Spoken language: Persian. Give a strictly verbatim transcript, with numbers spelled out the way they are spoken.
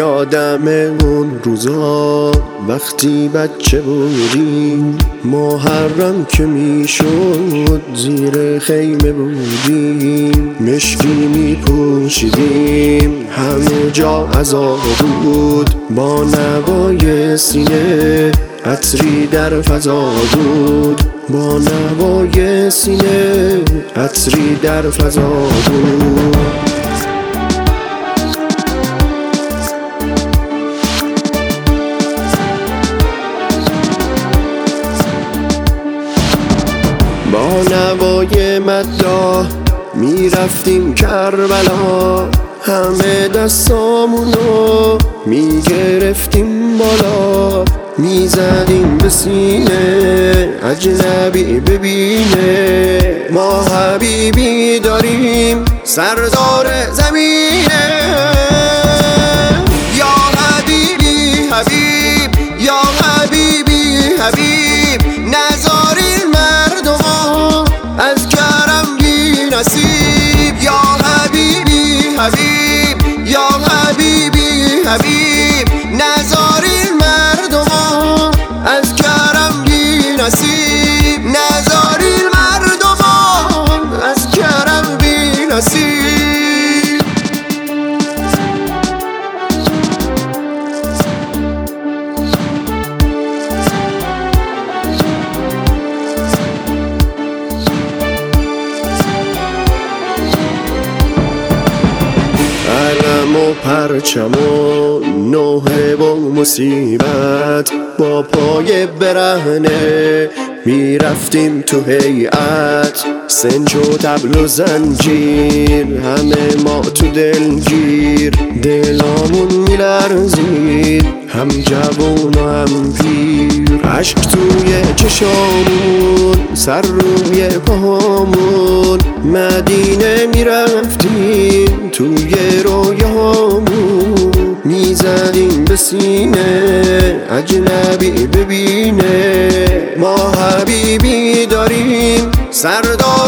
یادم اون روزا وقتی بچه بودیم، محرم که میشد زیر خیمه بودیم، مشکی میپوشیدیم همه جا عزا بود، با نوای سینه عطری در فضا بود، با نوای سینه عطری در فضا بود. با نوای مداح می رفتیم کربلا، همه دستامونو می گرفتیم بالا، می زدیم به سینه اجنبی ببینه، ما حبیبی داریم سردار زمینه. یا حبیبی حبیب، یا حبیبی حبیب، نذارین مردم از کرم بی نصیب. یا حبیبی حبیب، یا حبیبی حبیب، نذارین مردم از کرم بی نصیب، نذارین مردم از کرم بی نصیب. علم و پرچم و نوحه و مصیبت، با پای برهنه می رفتیم تو هیئت، سنج و طبل و زنجیر همه ما تو دلگیر، دلامون می لرزید هم جوون و هم پیر، عشق توی چشامون سر روی پاهامون، مدینه می رفتیم توی رویامون، می زدیم به سینه اجنبی ببینه، ما حبیبی داریم سردار